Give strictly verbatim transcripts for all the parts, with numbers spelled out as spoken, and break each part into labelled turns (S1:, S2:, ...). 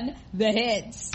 S1: on the hits.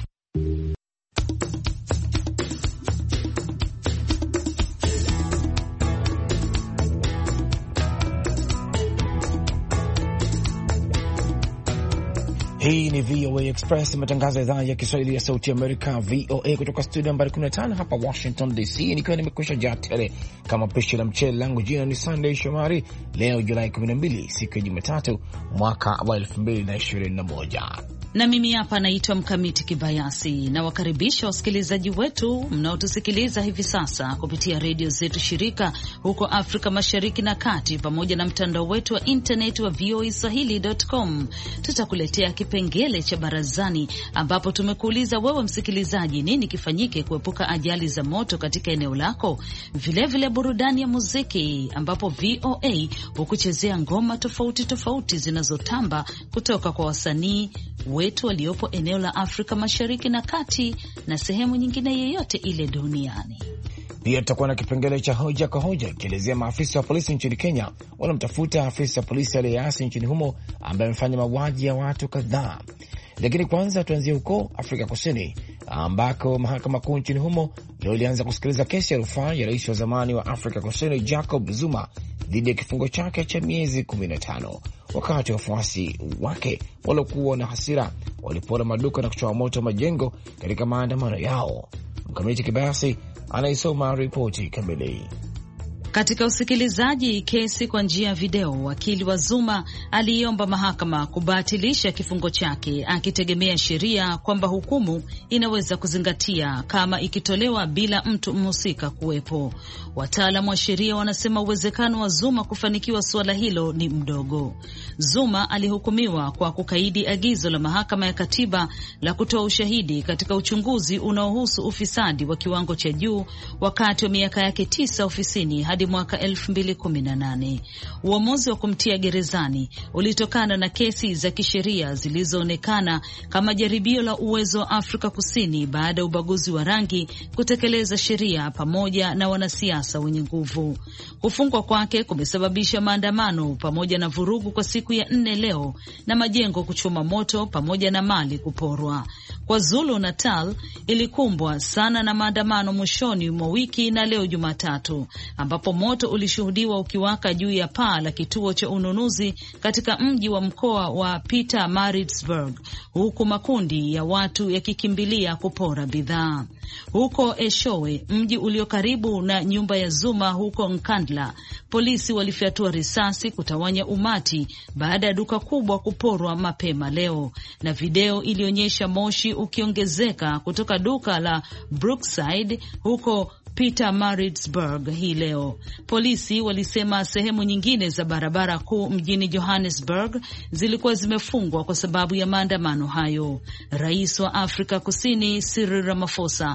S2: Hii ni V O A Express, matangazo ya idhaa ya Kiswahili ya Sauti Amerika, V O A kutoka studio nambari kumi na tano hapa Washington D C, nikiwa nimekwisha jaa tele kama pishi la mchele langu. Jina ni Sunday Shomari. Leo Julai kumi na mbili, siku ya Jumatatu, mwaka wa elfu mbili na ishirini na moja.
S3: Na mimi hapa naitwa Mkamiti Kibayasi, na wakaribisha wasikilizaji wetu mnaotusikiliza hivi sasa kupitia redio zetu shirika huko Afrika Mashariki na Kati, pamoja na mtandao wetu wa internet wa v o a swahili dot com. Tutakuletea kipengele cha barazani, ambapo tumekuuliza wewe msikilizaji, nini kifanyike kuepuka ajali za moto katika eneo lako. Vilevile vile burudani ya muziki, ambapo V O A hukuchezea ngoma tofauti tofauti zinazotamba kutoka kwa wasanii wetu waliopo eneo la Afrika Mashariki na Kati na sehemu nyingine yoyote ile duniani.
S2: Pia tutakuwa na kipengele cha hoja kwa hoja, kielezea maafisa wa polisi nchini Kenya wanamtafuta afisa wa polisi aliyeasi nchini humo ambaye amefanya mauaji ya watu kadhaa. Lakini kwanza tuanzie huko Afrika Kusini, ambako mahakama kuu nchini humo leo ilianza kusikiliza kesi ya rufaa ya rais wa zamani wa Afrika Kusini Jacob Zuma dhidi ya kifungo chake cha miezi kumi na tano, wakati wafuasi wake waliokuwa na hasira walipora maduka na kuchoma moto majengo katika maandamano yao. Mkamiti Kibayasi anaisoma ripoti kamili.
S3: Katika usikilizaji kesi kwa njia ya video, wakili wa Zuma aliomba mahakama kubatilisha kifungo chake, akitegemea sheria kwamba hukumu inaweza kuzingatia kama ikitolewa bila mtu mhusika kuwepo. Wataalamu wa sheria wanasema uwezekano wa Zuma kufanikiwa suala hilo ni mdogo. Zuma alihukumiwa kwa kukaidi agizo la mahakama ya katiba la kutoa ushahidi katika uchunguzi unaohusu ufisadi wa kiwango cha juu wakati wa miaka yake tisa ofisini hadi mwaka elfu mbili kumi na nane. Uamuzi wa kumtia gerezani ulitokana na kesi za kisheria zilizoonekana kama jaribio la uwezo wa Afrika Kusini baada ya ubaguzi wa rangi kutekeleza sheria pamoja na wanasiasa wenye nguvu. Kufungwa kwake kumesababisha maandamano pamoja na vurugu kwa siku ya nne leo, na majengo kuchoma moto pamoja na mali kuporwa. Kwa Zulu Natal ilikumbwa sana na maandamano mwishoni mwa wiki na leo Jumatatu, ambapo moto ulishuhudiwa ukiwaka juu ya paa la kituo cha ununuzi katika mji wa mkoa wa Pietermaritzburg, huku makundi ya watu yakikimbilia kupora bidhaa. Huko Eshowe, mji ulio karibu na nyumba ya Zuma huko Nkandla, polisi walifyatua risasi kutawanya umati baada ya duka kubwa kuporwa mapema leo, na video ilionyesha moshi ukiongezeka kutoka duka la Brookside huko Pietermaritzburg hii leo. Polisi walisema sehemu nyingine za barabara kuu mjini Johannesburg zilikuwa zimefungwa kwa sababu ya maandamano hayo. Rais wa Afrika Kusini Cyril Ramaphosa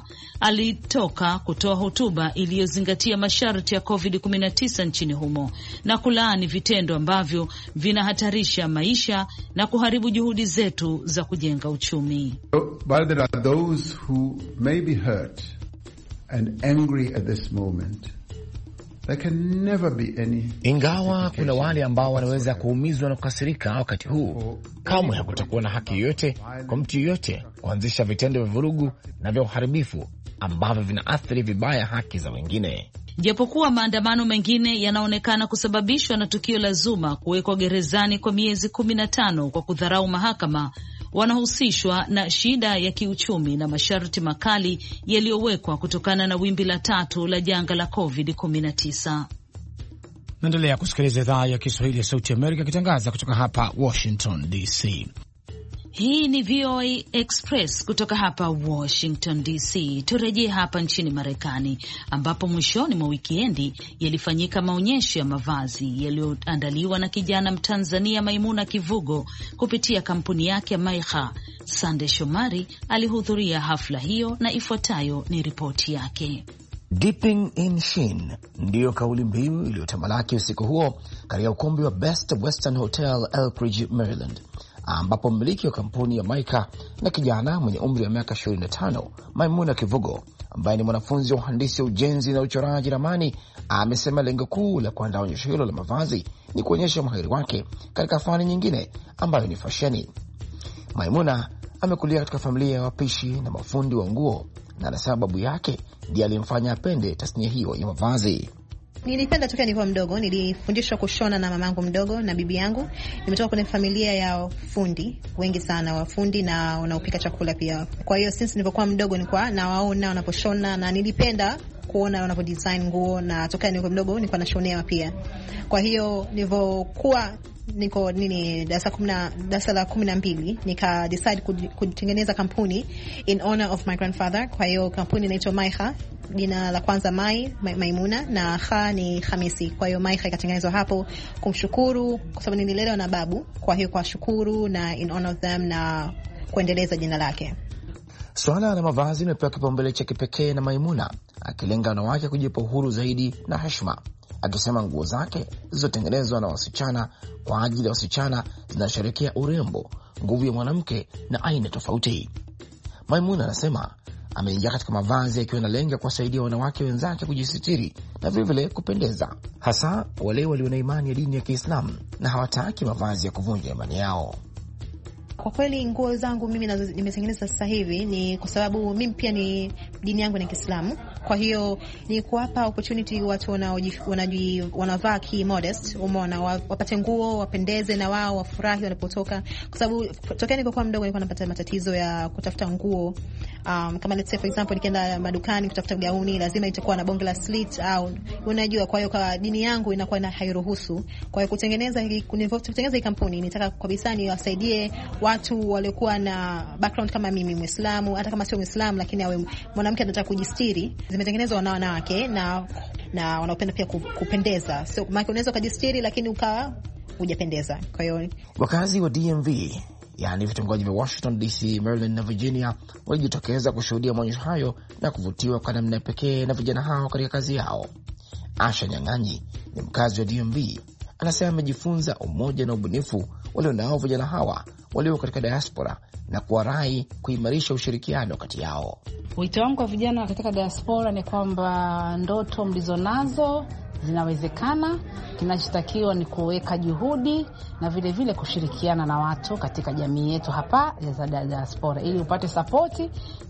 S3: alitoka kutoa hotuba iliyozingatia masharti ya covid kumi na tisa nchini humo na kulaani vitendo ambavyo vinahatarisha maisha na kuharibu juhudi zetu za kujenga uchumi.
S4: But there are those who may be hurt and angry at this moment. There can never be any.
S2: Ingawa kuna wale ambao wanaweza kuumizwa na kukasirika wakati huu, kamwe hakutakuwa na haki yoyote kwa mtu yoyote kuanzisha vitendo vya vurugu na vya uharibifu ambavyo vinaathiri vibaya haki za wengine.
S3: Japokuwa maandamano mengine yanaonekana kusababishwa na tukio la Zuma kuwekwa gerezani kwa miezi kumi na tano kwa kudharau mahakama, wanahusishwa na shida ya kiuchumi na masharti makali yaliyowekwa kutokana na wimbi la tatu la janga la covid kumi na tisa.
S2: Naendelea kusikiliza idhaa ya Kiswahili ya Sauti Amerika ikitangaza kutoka hapa Washington D C.
S3: Hii ni V O A Express kutoka hapa Washington D C. Turejee hapa nchini Marekani, ambapo mwishoni mwa wikendi yalifanyika maonyesho ya mavazi yaliyoandaliwa na kijana Mtanzania Maimuna Kivugo kupitia kampuni yake Maiha. Sande Shomari alihudhuria hafla hiyo na ifuatayo ni ripoti yake.
S2: Dipping in Sheen ndiyo kauli mbiu iliyotamalaki usiku huo katika ukumbi wa Best Western Hotel Elbridge, Maryland, ambapo mmiliki wa kampuni ya Maika na kijana mwenye umri wa miaka ishirini na tano Maimuna Kivugo, ambaye ni mwanafunzi wa uhandisi wa ujenzi na uchoraji ramani, amesema lengo kuu la kuandaa onyesho hilo la mavazi ni kuonyesha mahiri wake katika fani nyingine ambayo ni fasheni. Maimuna amekulia katika familia ya wapishi na mafundi wa nguo, na anasema babu yake ndiye aliyemfanya apende tasnia hiyo ya mavazi.
S1: Nilipenda tokea nilikuwa mdogo, nilifundishwa kushona na mamangu mdogo na bibi yangu. Nimetoka kwenye familia ya fundi, wengi sana wafundi na wanaopika chakula pia. Kwa hiyo since nilipokuwa mdogo nilikuwa nawaona wanaposhona na nilipenda kuona wanapo design nguo, na tokea nilikuwa mdogo nilikuwa nashonewa pia. Kwa hiyo nilipokuwa niko nini darasa kumi darasa la kumi na mbili nika decide kutengeneza kampuni in honor of my grandfather. Kwa hiyo kampuni inaitwa Maiha, jina la kwanza Mai Maimuna na Kha ni Hamisi. Kwa hiyo Maiha ikatengenezwa hapo kumshukuru kwa sababu nililelewa na babu, kwa hiyo kwa shukuru na in honor of them na kuendeleza jina lake.
S2: Swala la mavazi limepewa kipaumbele cha kipekee na Maimuna, akilenga wanawake kujipa uhuru zaidi na heshima, akisema nguo zake zilizotengenezwa na wasichana kwa ajili ya wasichana zinasherehekea urembo, nguvu ya mwanamke na aina tofauti. Maimuna anasema ameingia katika mavazi akiwa na lenga kuwasaidia wanawake wenzake kujisitiri na vilevile kupendeza, hasa wale walio na imani ya dini ya Kiislamu na hawataki mavazi ya kuvunja imani yao.
S1: Kwa kweli nguo zangu mimi nimetengeneza sasa hivi ni kwa sababu mimi pia ni dini yangu ni Kiislamu. Kwa hiyo ni kuwapa opportunity watu wanaji wanavaa ki modest, umeona, wapate nguo, wapendeze na wao wafurahi wanapotoka. Kwa sababu tokea nilipokuwa mdogo nilikuwa napata matatizo ya kutafuta nguo. Um, kama let's say for example nikienda madukani kutafuta gauni lazima itakuwa na bonge la slit au unajua. Kwa hiyo kwa dini yangu inakuwa na hairuhusu. Kwa hiyo kutengeneza kutengeneza hii kampuni nitaka kabisa niwasaidie watu waliokuwa na background kama mimi Muislamu, hata kama sio Muislamu lakini awe mwanamke anataka kujistiri. Zimetengenezwa na wanawake na na wanaopenda pia kupendeza. So maana unaweza kujistiri lakini ukawa hujapendeza. Kwa hiyo
S2: wakazi wa D M V, yaani vitongoji vya Washington D C, Maryland na Virginia, walijitokeza kushuhudia maonyesho hayo na kuvutiwa kwa namna pekee na vijana hao katika kazi yao. Asha Nyanganyi ni mkazi wa D M V, anasema amejifunza umoja na ubunifu walionao vijana hawa walio katika diaspora na kuwarai kuimarisha ushirikiano kati yao.
S5: Wito wangu kwa vijana katika diaspora ni kwamba ndoto mlizonazo zinawezekana. Kinachotakiwa ni kuweka juhudi na vile vile kushirikiana na watu katika jamii yetu hapa ya diaspora ili upate support.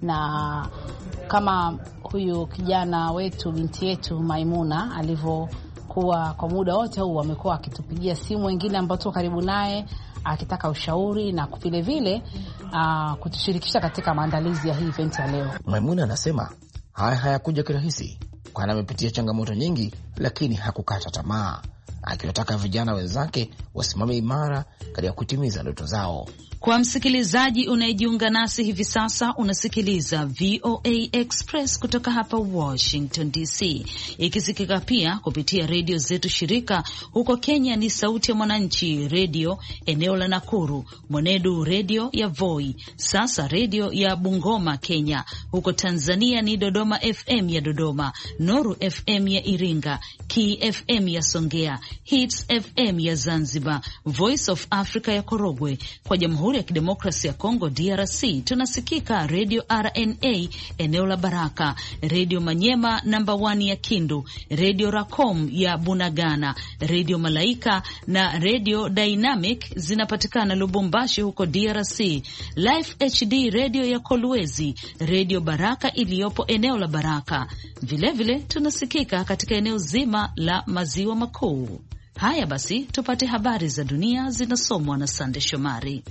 S5: Na kama huyu kijana wetu, binti yetu Maimuna alivyokuwa kwa muda wote huu amekuwa akitupigia simu wengine ambao tuko karibu naye akitaka ushauri na vile vile uh, kutushirikisha katika maandalizi ya hii event ya leo.
S2: Maimuna anasema haya hayakuja kirahisi, kwani amepitia changamoto nyingi, lakini hakukata tamaa, akiwataka vijana wenzake wasimame imara katika kutimiza ndoto zao.
S3: Kwa msikilizaji unayejiunga nasi hivi sasa, unasikiliza V O A Express kutoka hapa Washington D C, ikisikika pia kupitia redio zetu shirika. Huko Kenya ni Sauti ya Mwananchi Radio eneo la Nakuru, Mwenedu Radio ya Voi, Sasa Radio ya Bungoma Kenya. Huko Tanzania ni Dodoma F M ya Dodoma, Noru F M ya Iringa, Ki F M ya Songea, Hits F M ya Zanzibar, Voice of Africa ya Korogwe. Kwa Jamhuri ya Kidemokrasia ya Kongo D R C tunasikika Radio R N A eneo la Baraka, Radio Manyema namba moja ya Kindu, Radio Racom ya Bunagana, Radio Malaika na Radio Dynamic zinapatikana Lubumbashi huko D R C, Life H D Radio ya Kolwezi, Radio Baraka iliyopo eneo la Baraka. Vilevile tunasikika katika eneo zima la Maziwa Makuu. Haya basi, tupate habari za dunia zinasomwa na Sande Shomari.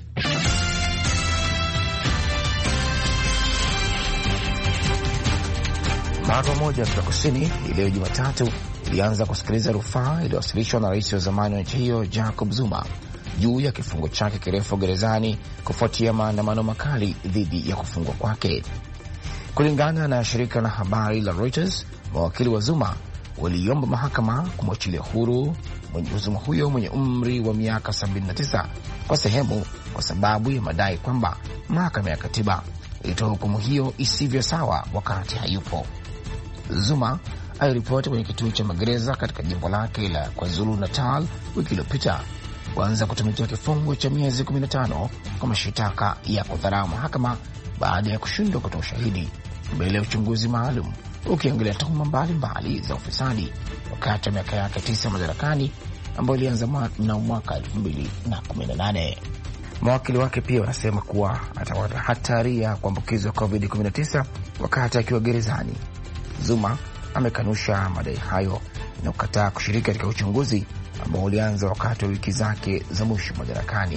S2: Mahakama moja Afrika Kusini leo Jumatatu ilianza kusikiliza rufaa iliyowasilishwa na rais wa zamani wa nchi hiyo Jacob Zuma juu ya kifungo chake kirefu gerezani kufuatia maandamano makali dhidi ya kufungwa kwake. Kulingana na shirika la habari la Reuters, mawakili wa Zuma waliomba mahakama kumwachilia huru mwenye Zuma huyo mwenye umri wa miaka sabini na tisa kwa sehemu kwa sababu ya madai kwamba mahakama ya katiba ilitoa hukumu hiyo isivyo sawa wakati hayupo. Zuma aliripoti kwenye kituo cha magereza katika jimbo lake la KwaZulu Natal wiki iliyopita kuanza kutumikia kifungo cha miezi kumi na tano kwa mashitaka ya kudharau mahakama baada ya kushindwa kutoa ushahidi mbele ya uchunguzi maalum ukiangalia tuhuma mbalimbali za ufisadi wakati wa miaka yake tisa madarakani ambayo ilianza mnamo mwaka elfu mbili na kumi na nane. Mawakili wake pia wanasema kuwa atapata hatari ya kuambukizwa covid kumi na tisa wakati akiwa gerezani. Zuma amekanusha madai hayo na kukataa kushiriki katika uchunguzi ambao ulianza wakati wa wiki zake za mwisho madarakani.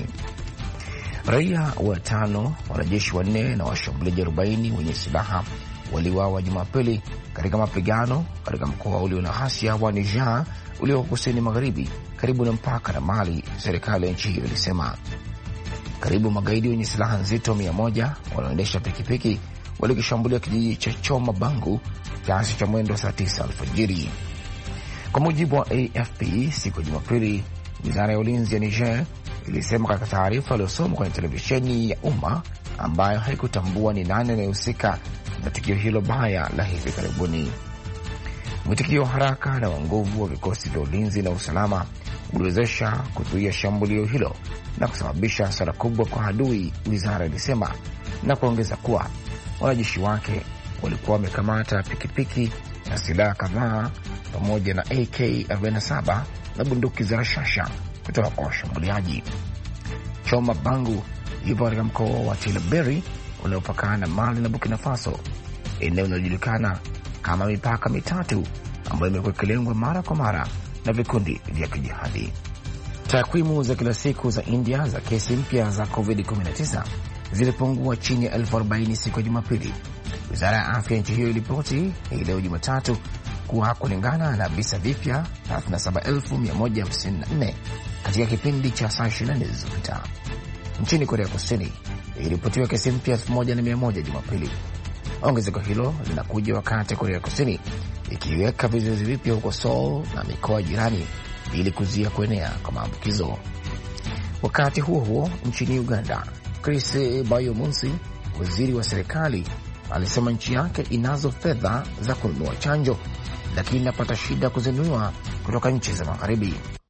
S2: Raia watano, wanajeshi wanne na washambuliaji arobaini wenye silaha waliuawa Jumapili katika mapigano katika mkoa ulio na ghasia wa Niger ulio kusini magharibi karibu na mpaka na Mali, serikali ya nchi hiyo ilisema. Karibu magaidi wenye silaha nzito mia moja wanaoendesha pikipiki walikishambulia kijiji cha Choma Bangu kiasi cha mwendo saa tisa alfajiri. Kwa mujibu wa A F P, siku ya Jumapili, wizara ya ulinzi ya Niger ilisema katika taarifa iliyosomwa kwenye televisheni ya umma ambayo haikutambua ni nani anayehusika na tukio hilo baya la hivi karibuni. Mwitikio haraka na wa nguvu wa vikosi vya ulinzi na usalama uliwezesha kuzuia shambulio hilo na kusababisha hasara kubwa kwa adui, wizara ilisema, na kuongeza kuwa wanajeshi wake walikuwa wamekamata pikipiki na silaha kadhaa pamoja na A K arobaini na saba na bunduki za rashasha kutoka kwa washambuliaji. Choma Bangu ipo katika mkoa wa Tilaberi unaopakana na Mali na Burkina Faso, eneo linalojulikana kama mipaka mitatu ambayo imekuwa ikilengwa mara kwa mara na vikundi vya kijihadi. Takwimu za kila siku za India za kesi mpya za covid kumi na tisa zilipungua chini ya elfu arobaini siku ya Jumapili. Wizara ya afya nchi hiyo ilipoti hii leo Jumatatu kuwa kulingana na visa vipya thelathini na saba elfu mia moja hamsini na nne katika kipindi cha saa ishirini na nne zilizopita. Nchini Korea Kusini iliripotiwa kesi mpya elfu moja na mia moja Jumapili. Ongezeko hilo linakuja wakati Korea Kusini ikiweka vizuizi vipya huko Seoul na mikoa jirani ili kuzuia kuenea kwa maambukizo. Wakati huo huo, nchini Uganda, Chris Bayomunsi, waziri wa serikali, alisema nchi yake inazo fedha za kununua chanjo, lakini inapata shida kuzinunua kutoka nchi za magharibi.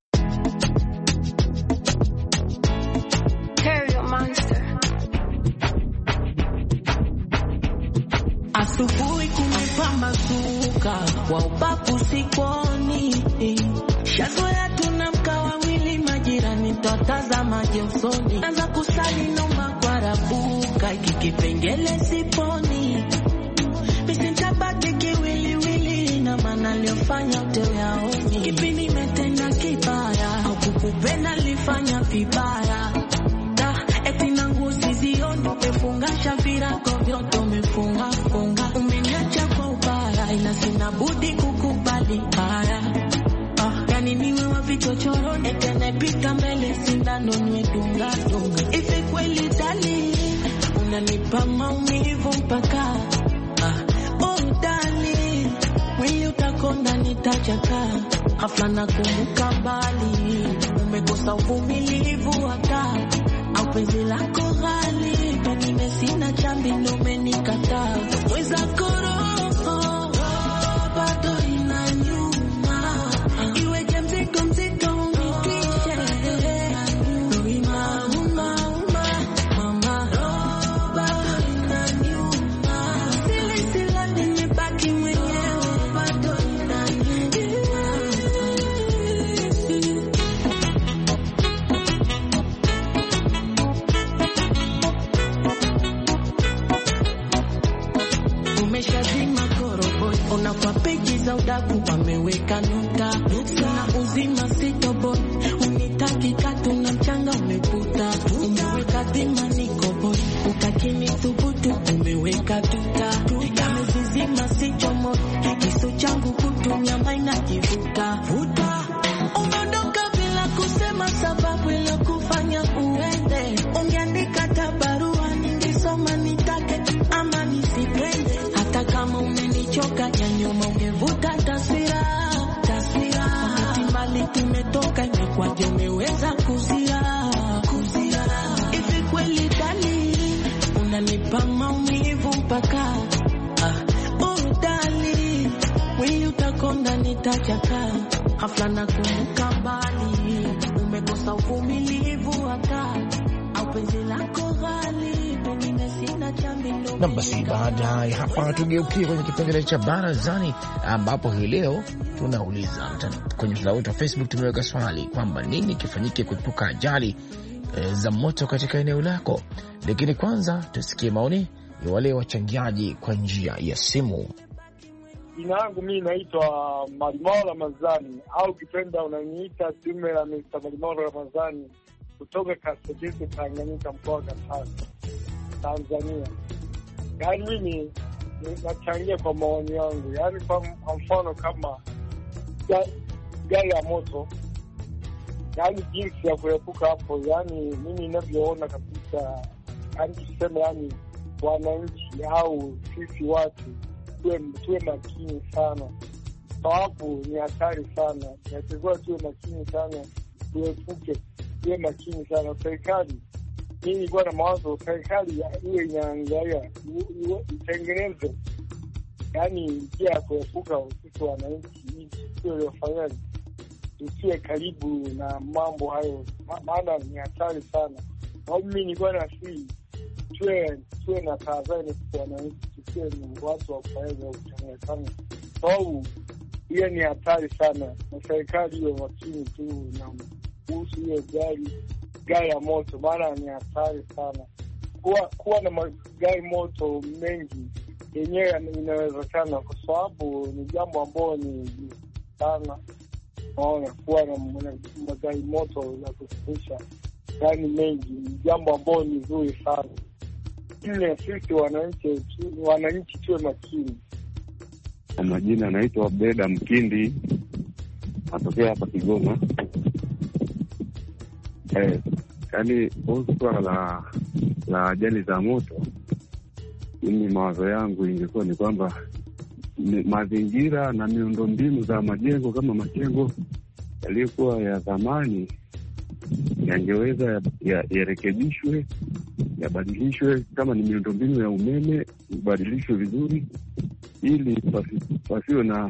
S6: Asubuhi kumepambazuka kwa upapu sikoni, shazoea tunamka wawili majirani twatazama je usoni, anza kusali noma kwa rabuka ikikipengele siponi, misintabaki kiwiliwili na maana liofanya utewe haoni, kipi nimetenda kibaya au kukupenda lifanya vibaya, eti nangu sizioni umefunga shavirago vyote umefunga funga, umeniacha kwa ubaya ila sina budi kukubali haya. Ah, yani niwe wa vichochoro ete naipika mbele sindano niwe dunga dunga, ife kweli dali unanipa maumivu mpaka ah, oh dali mwili utakonda nitachaka, hafla na kumbuka mbali umekosa uvumilivu hata au penzi lako ghali, pengine sina chambi ndo umenikataa. Mweza koroho bado inanyuma, iweje mzito mzito unikishe Rima uma uma mama, bado inanyuma, sili sila nimebaki mwenyewe, bado inanyuma. Umeshazima koroboi, unakwa peji za udaku wameweka nuta, sina uzima sitoboi, unitaki katu na mchanga umeputa, umeweka dhima nikoboi, ukakini thubutu umeweka tuta, kamezizima sichomoi, kisu changu kutumia maina kivuta vuta, umeondoka bila kusema sababu ilo kufanya uende, ungeandika tabarua ningisoma nitake ama nisipende, hata kama umenichoka ya nyuma ungevuta taswira taswira, hatimbali tumetoka imekwaje umeweza kuzira kuzira, ifi kweli dali unanipa maumivu mpaka ah, oh dali mwili utakonda nitachaka, hafla na kumbuka mbali umekosa uvumilivu hata au penzi lako ghali, pengine sina chambi ndo.
S2: Na basi baada ya hapa tugeukie kwenye kipengele cha barazani, ambapo hii leo tunauliza kwenye mtandao wetu wa Facebook. Tumeweka swali kwamba nini kifanyike kuepuka ajali e, za moto katika eneo lako. Lakini kwanza tusikie maoni ya wale wachangiaji kwa njia ya simu.
S7: Jina langu mimi naitwa Malimao Ramadhani, au kipenda unaniita tume la Mister Malimao Ramadhani, kutoka Kasogezi, Tanganyika, mkoa wa Katavi, Tanzania. Yaani mimi nachangia kwa maoni yangu, yaani kwa mfano kama gari ya moto, yaani jinsi ya kuepuka hapo, yaani mimi ninavyoona kabisa, yaani tuseme, yaani wananchi au sisi watu tuwe, tuwe makini sana, sababu ni hatari sana. Tunatakiwa tuwe makini sana, tuepuke, tuwe makini sana. Serikali, mimi nilikuwa na mawazo, serikali iwe inaangalia, itengeneze yaani njia ya kuepuka sisi wananchi, ili tusiwe wafanyaji, tusiwe karibu na mambo hayo, maana ni hatari sana. Kwa mimi nilikuwa na si tuwe tuwe na tahadhari kwa wananchi, tusiwe ni watu wa kufanya uchanganuzi, sababu hiyo ni hatari sana. Na serikali hiyo makini tu na kuhusu hiyo gari gari ya moto, maana ni hatari sana. Kuwa kuwa na magari moto mengi yenyewe inawezekana, kwa sababu ni jambo ambalo ni sana. Naona kuwa na magari moto ya kusafirisha gari mengi ni jambo ambalo ni zuri sana. Ile sisi wananchi wananchi tuwe makini.
S8: Kwa majina naitwa Beda Mkindi, natokea hapa Kigoma. Eh, yaani swala la la ajali za moto, mimi mawazo yangu ingekuwa ni kwamba mazingira na miundombinu za majengo kama majengo yaliyokuwa ya zamani yangeweza yarekebishwe, ya yabadilishwe. Kama ni miundombinu ya umeme ibadilishwe vizuri, ili pasiwe na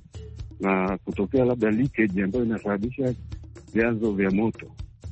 S8: na kutokea labda leakage ambayo inasababisha vyanzo vya moto.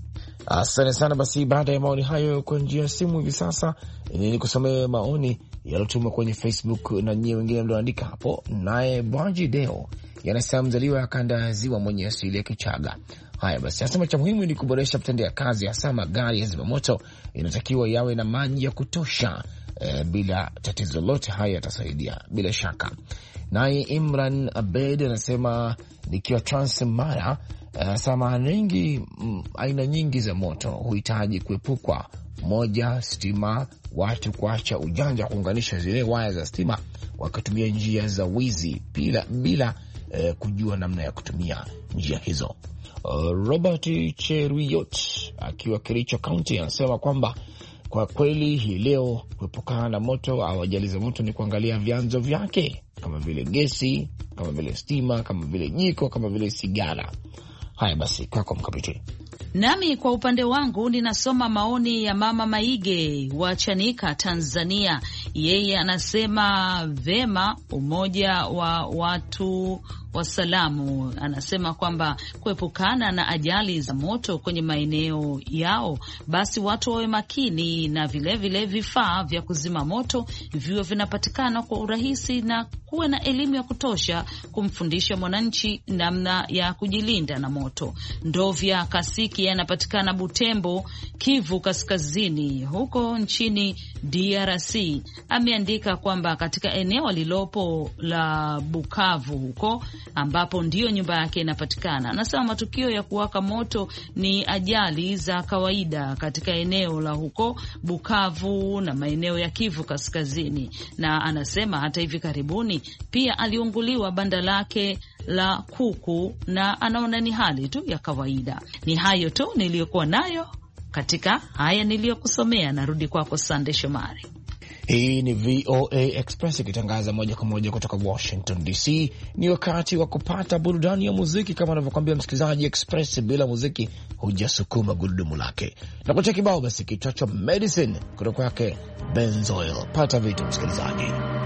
S2: Asante sana. Basi baada ya maoni hayo kwa njia ya simu, hivi sasa ni kusomea maoni yalotumwa kwenye Facebook na nyie wengine mlioandika hapo. Naye Bwaji Deo yanasema mzaliwa ya kanda ya Ziwa mwenye asili ya Kichaga. Haya basi, anasema cha muhimu ni kuboresha vitendea kazi, hasa magari ya zimamoto inatakiwa yawe na maji ya kutosha. E, bila tatizo lolote haya yatasaidia bila shaka. Naye Imran Abed anasema nikiwa Transmara, anasema nyingi aina nyingi za moto huhitaji kuepukwa. Moja, stima, watu kuacha ujanja kuunganisha zile waya za stima wakatumia njia za wizi bila bila eh, kujua namna ya kutumia njia hizo. Uh, Robert Cheruyot akiwa Kericho County anasema kwamba kwa kweli hii leo kuepukana na moto au ajali za moto ni kuangalia vyanzo vyake, kama vile gesi, kama vile stima, kama vile jiko, kama vile sigara. Haya basi, kwako Mkabiti.
S3: Nami kwa upande wangu ninasoma maoni ya Mama Maige wa Chanika, Tanzania. Yeye anasema vema, umoja wa watu wa salamu. Anasema kwamba kuepukana na ajali za moto kwenye maeneo yao, basi watu wawe makini na vile vile vifaa vya kuzima moto viwe vinapatikana kwa urahisi, na kuwe na elimu ya kutosha kumfundisha mwananchi namna ya kujilinda na moto. Ndovya Kasiki anapatikana Butembo, Kivu Kaskazini, huko nchini D R C. Ameandika kwamba katika eneo lilopo la Bukavu huko ambapo ndiyo nyumba yake inapatikana, anasema matukio ya kuwaka moto ni ajali za kawaida katika eneo la huko Bukavu na maeneo ya Kivu Kaskazini. Na anasema hata hivi karibuni pia aliunguliwa banda lake la kuku, na anaona ni hali tu ya kawaida. Ni hayo tu niliyokuwa nayo katika haya niliyokusomea. Narudi kwako Sande Shomari.
S2: Hii ni V O A Express ikitangaza moja kwa moja kutoka Washington D C. Ni wakati wa kupata burudani ya muziki. Kama anavyokwambia msikilizaji, Express bila muziki hujasukuma gurudumu lake. Na kucha kibao basi kichocho Medicine kutoka kwake Benzoil. Pata vitu msikilizaji.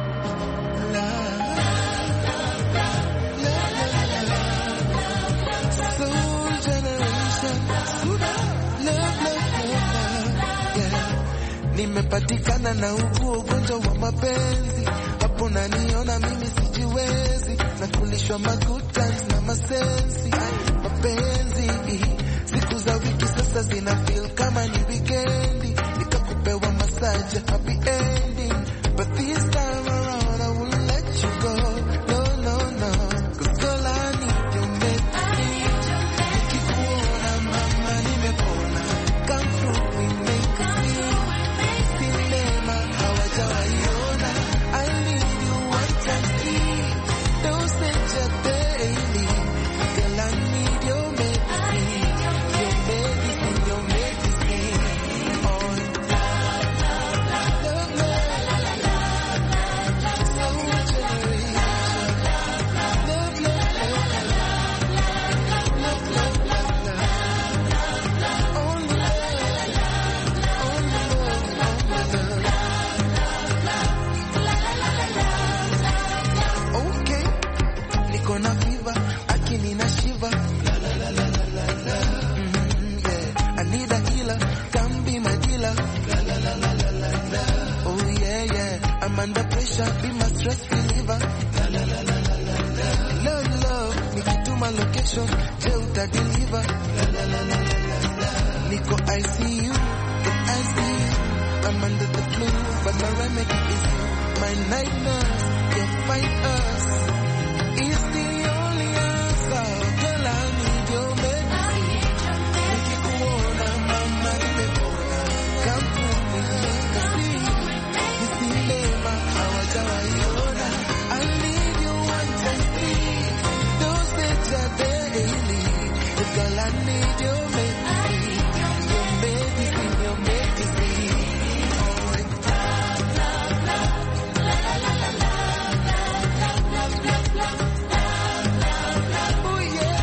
S9: Nimepatikana na ugu ugonjwa wa mapenzi, hapo naniona mimi sijiwezi, na kulishwa ma good times na masensi. Mapenzi siku za wiki sasa zina feel kama ni weekendi, nikakupewa massage happy ending, but this time around I won't let you go, no no no, 'cause girl I need your medicine. Nikikuona mama nimepona, come through we make a scene, sinema hawajawaiona, I need you one time please, don't send your daily, girl I need your medicine, your medicine, your medicine, oh love, love, love, slow generation, love, love, love, love, love, love, love, only love, only love, only love. Okay, niko na fever, akili na shiva, la la la la la la la. Mm, yeah, I need a healer, come be my dealer, la la la la la la la. Oh yeah yeah, I'm under pressure, be my stress reliever, la la la la la la la. Love love, nikituma location, je uta deliver, la la la la la la la. Niko I C U, but I see you, I'm under the flu, but my remedy is you, my night nurse, your fight us. It's the only answer, girl I need your medicine. Nikikuona mama nimepona, come through me make a scene, nisilema hawajawaiona, I need you one time please, don't set your daily, girl I need your medicine, your medicine, your medicine, oh oh yeah,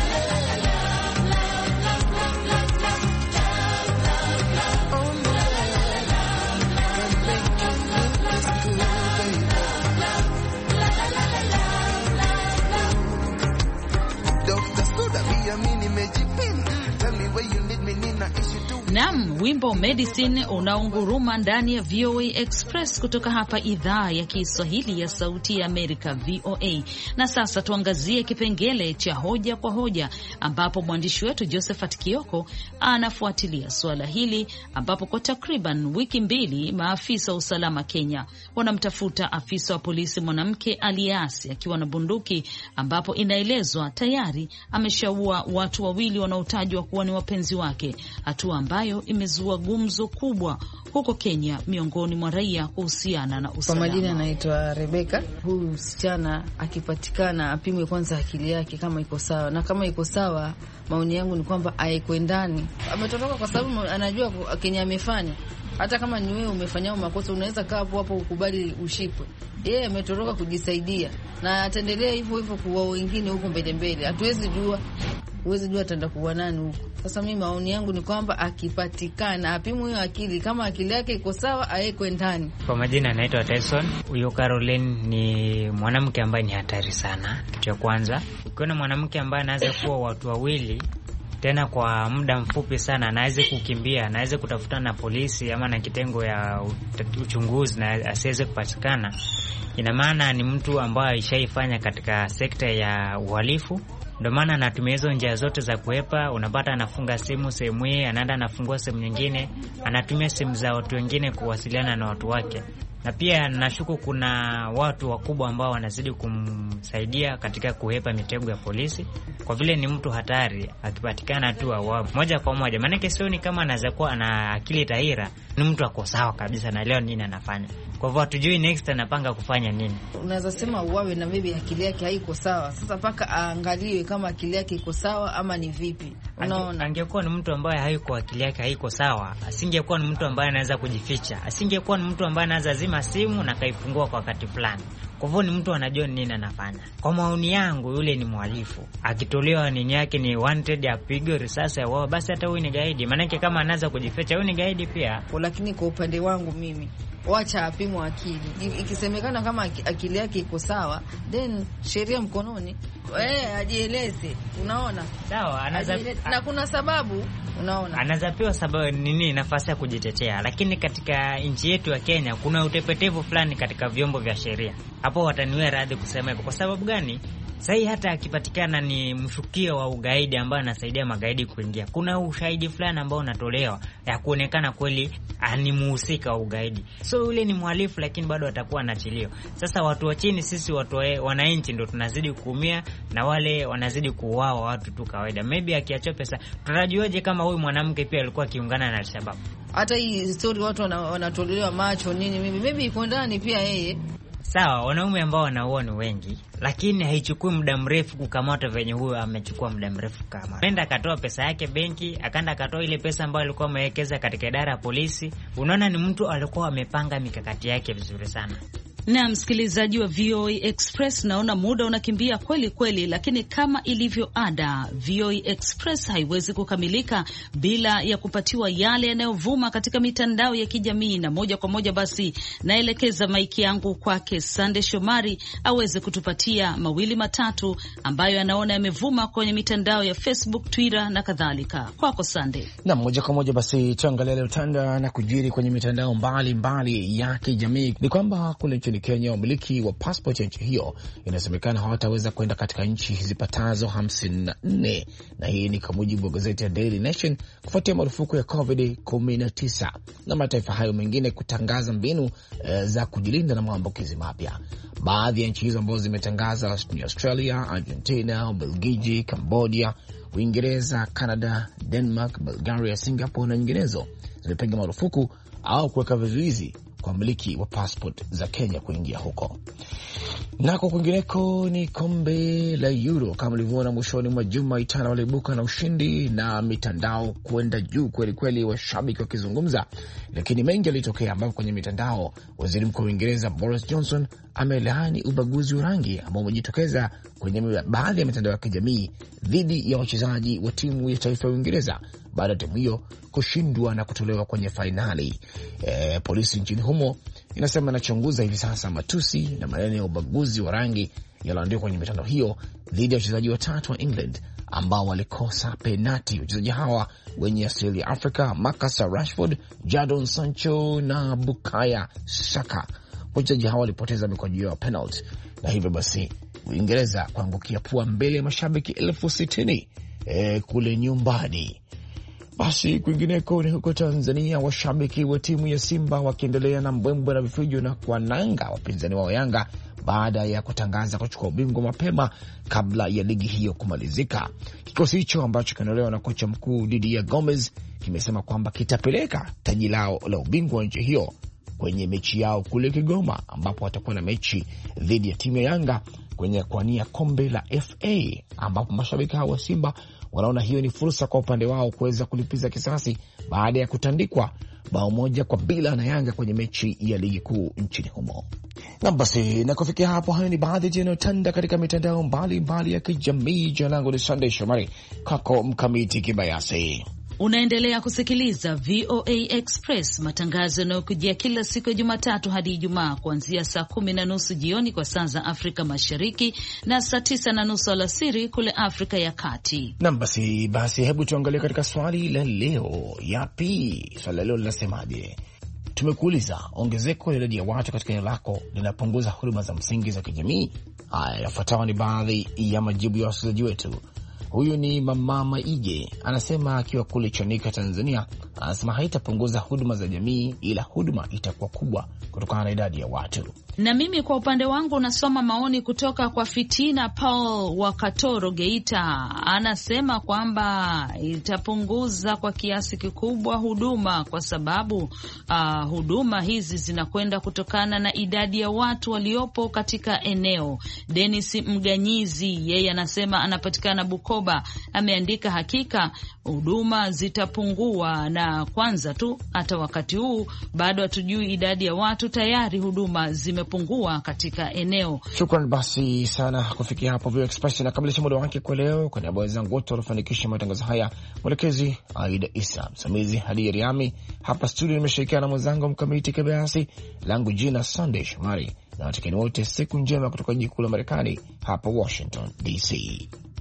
S9: only love can make you feel this good, baby. Doctor Suda be a mini mejipin, tell me where you need me, nina issue too.
S3: Naam, wimbo Medicine unaunguruma ndani ya V O A Express kutoka hapa idhaa ya Kiswahili ya Sauti ya Amerika V O A. Na sasa tuangazie kipengele cha hoja kwa hoja, ambapo mwandishi wetu Josephat Kioko anafuatilia suala hili, ambapo kwa takriban wiki mbili maafisa wa usalama Kenya wanamtafuta afisa wa polisi mwanamke aliyeasi akiwa na bunduki, ambapo inaelezwa tayari ameshaua watu wawili wanaotajwa kuwa ni wapenzi wake, hatua ambayo imezua gumzo kubwa huko Kenya miongoni mwa raia kuhusiana na usalama.
S10: Kwa majina anaitwa Rebecca. Huyu msichana akipatikana apimwe kwanza akili yake kama iko sawa, na kama iko sawa, maoni yangu ni kwamba aekwe ndani. Ametoroka kwa sababu anajua Kenya amefanya. Hata kama ni wewe umefanya makosa, unaweza kaa hapo hapo ukubali ushikwe. Yeye ametoroka kujisaidia na ataendelea hivyo hivyo kuwa wengine huko mbele mbele. Hatuwezi jua, huwezi jua ataenda kuwa nani huko. Sasa mimi maoni yangu ni kwamba akipatikana apimwe hiyo akili, kama akili yake iko sawa aekwe ndani.
S11: Kwa majina anaitwa Tyson. Huyo Caroline ni mwanamke ambaye ni hatari sana. Kitu cha kwanza, ukiona mwanamke ambaye anaweza kuwa watu wawili tena kwa muda mfupi sana, anaweza kukimbia, anaweza kutafutana na polisi ama na kitengo ya uchunguzi na asiweze kupatikana, ina maana ni mtu ambaye ishaifanya katika sekta ya uhalifu. Ndio maana anatumia hizo njia zote za kuepa. Unapata anafunga simu sehemu hii, anaenda anafungua simu nyingine, anatumia simu za watu wengine kuwasiliana na watu wake. Na pia nashuku kuna watu wakubwa ambao wanazidi kumsaidia katika kuhepa mitego ya polisi, kwa vile ni mtu hatari. Akipatikana tu au moja kwa moja, maana kesho ni kama anaweza kuwa ana akili tahira, ni mtu ako sawa kabisa na leo nini anafanya. Kwa hivyo hatujui next anapanga kufanya nini.
S10: Unaweza sema uwawe na maybe akili yake haiko sawa. Sasa paka aangaliwe kama akili yake iko sawa ama ni vipi. Unaona,
S11: angekuwa ni mtu ambaye hayuko akili yake haiko sawa, asingekuwa ni mtu ambaye anaweza kujificha, asingekuwa ni mtu ambaye anaweza zima simu na kaifungua kwa wakati fulani. Kwa hivyo ni mtu anajua nini anafanya. Kwa maoni yangu, yule ni mhalifu. Akitolewa nini yake ni wanted, apigwe risasi ya wao, basi hata huyu ni gaidi. Maana yake kama anaanza kujificha, huyu ni gaidi pia.
S10: Lakini kwa upande wangu mimi, wacha apimwe akili. Ikisemekana kama akili yake iko sawa, then sheria mkononi, eh, ajieleze. Unaona?
S11: Sawa, anaza
S10: na kuna sababu, unaona?
S11: Anazapewa sababu nini, nafasi ya kujitetea. Lakini katika nchi yetu ya Kenya kuna utepetevu fulani katika vyombo vya sheria. Hapo wataniwe radhi kusema hivyo. Kwa sababu gani? Sasa hata akipatikana ni mshukio wa ugaidi ambaye anasaidia magaidi kuingia, kuna ushahidi fulani ambao unatolewa ya kuonekana kweli ni muhusika wa ugaidi, so yule ni mhalifu, lakini bado atakuwa anaachiliwa. Sasa watu wa chini, sisi watu wananchi ndio tunazidi kuumia, na wale wanazidi kuuawa watu tu kawaida. Maybe akiachwa pesa, tutajuaje kama huyu mwanamke pia alikuwa akiungana na Al-Shabaab?
S10: Hata hii story watu wanatolewa macho nini, mimi maybe iko ndani pia yeye.
S11: Sawa, wanaume ambao wanauo ni wengi, lakini haichukui muda mrefu kukamata venye huyo amechukua muda mrefu kama. Nenda akatoa pesa yake benki, akaenda akatoa ile pesa ambayo alikuwa amewekeza katika idara ya polisi. Unaona ni mtu alikuwa amepanga mikakati yake vizuri sana.
S3: Na msikilizaji wa V O A Express, naona muda unakimbia kweli kweli, lakini kama ilivyo ada, V O A Express haiwezi kukamilika bila ya kupatiwa yale yanayovuma katika mitandao ya kijamii. Na moja kwa moja basi naelekeza maiki yangu kwake Sande Shomari aweze kutupatia mawili matatu ambayo anaona yamevuma kwenye mitandao ya Facebook, Twitter na kadhalika. Kwako Sande.
S2: Na moja kwa moja basi tuangalie leo tanda na kujiri kwenye mitandao mbali mbali ya kijamii. Ni kwamba kule nchini Kenya wamiliki wa passport ya nchi hiyo inasemekana hawataweza kwenda katika nchi zipatazo hamsini na nne, na hii ni kwa mujibu wa gazeti ya Daily Nation kufuatia marufuku ya covid kumi na tisa na mataifa hayo mengine kutangaza mbinu e, za kujilinda na maambukizi mapya. Baadhi ya nchi hizo ambazo zimetangaza ni Australia, Argentina, Ubelgiji, Cambodia, Uingereza, Canada, Denmark, Bulgaria, Singapore na nyinginezo zimepiga marufuku au kuweka vizuizi kwa miliki wa passport za Kenya kuingia huko. Nako kwingineko ni kombe la Euro, kama ulivyoona mwishoni mwa juma Itana waliibuka na ushindi na mitandao kwenda juu kweli kweli, washabiki wakizungumza, lakini mengi yalitokea ambapo kwenye mitandao waziri mkuu wa Uingereza Boris Johnson amelaani ubaguzi wa rangi ambao umejitokeza kwenye baadhi ya mitandao ya kijamii dhidi ya wachezaji wa timu ya taifa ya Uingereza baada ya timu hiyo kushindwa na kutolewa kwenye fainali. E, polisi nchini humo inasema inachunguza hivi sasa matusi na maneno ya ubaguzi wa rangi yaliyoandikwa kwenye mitandao hiyo dhidi ya wachezaji watatu wa England ambao walikosa penati. Wachezaji hawa wenye asili ya Afrika, Marcus Rashford, Jadon Sancho na Bukayo Saka, wachezaji hawa walipoteza mikwaju ya penalty, na hivyo basi Uingereza kuangukia pua mbele ya mashabiki elfu sitini e, kule nyumbani. Basi kwingineko ni huko Tanzania, washabiki wa timu ya Simba wakiendelea na mbwembwe na vifijo na kuananga wapinzani wao Yanga baada ya kutangaza kuchukua ubingwa mapema kabla ya ligi hiyo kumalizika. Kikosi hicho ambacho kinaolewa na kocha mkuu Didier Gomez kimesema kwamba kitapeleka taji lao la ubingwa wa nchi hiyo kwenye mechi yao kule Kigoma, ambapo watakuwa na mechi dhidi ya timu ya Yanga kwenye kuania kombe la F A, ambapo mashabiki hao wa Simba wanaona hiyo ni fursa kwa upande wao kuweza kulipiza kisasi baada ya kutandikwa bao moja kwa bila na Yanga kwenye mechi ya ligi kuu nchini humo. Na basi na kufikia hapo, hayo ni baadhi yanayotanda katika mitandao mbali mbali ya kijamii. Jina langu ni Sunday Shomari, kako Mkamiti Kibayasi.
S3: Unaendelea kusikiliza V O A Express, matangazo yanayokujia kila siku ya Jumatatu hadi Ijumaa kuanzia saa kumi na nusu jioni kwa saa za Afrika Mashariki na saa tisa na nusu alasiri kule Afrika ya Kati.
S2: Na basi basi hebu tuangalie katika swali la leo. Yapi swali la leo linasemaje? Tumekuuliza, ongezeko la idadi ya watu katika eneo lako linapunguza huduma za msingi za kijamii? Haya, yafuatayo ni baadhi ya majibu ya wasikilizaji wetu. Huyu ni Mama Maije, anasema akiwa kule Chanika, Tanzania. Anasema haitapunguza huduma za jamii, ila huduma itakuwa kubwa kutokana na idadi ya watu.
S3: Na mimi kwa upande wangu nasoma maoni kutoka kwa Fitina Paul wa Katoro, Geita. Anasema kwamba itapunguza kwa kiasi kikubwa huduma kwa sababu uh, huduma hizi zinakwenda kutokana na idadi ya watu waliopo katika eneo. Dennis Mganyizi, yeye anasema anapatikana Bukoba, ameandika hakika huduma zitapungua, na kwanza tu hata wakati huu bado hatujui idadi ya watu, tayari huduma zimepungua katika eneo.
S2: Shukrani basi sana kufikia hapo Vio Express na kamilisha muda wake kwa leo. Kwa niaba ya wenzangu wote waliofanikisha matangazo haya, mwelekezi Aida Isa, msimamizi Hadi Riami, hapa studio nimeshirikiana na mwenzangu Mkamiti Kibayasi, langu jina Sunday Shomari, na watakeni wote siku njema kutoka jiji kuu la Marekani hapa Washington D C.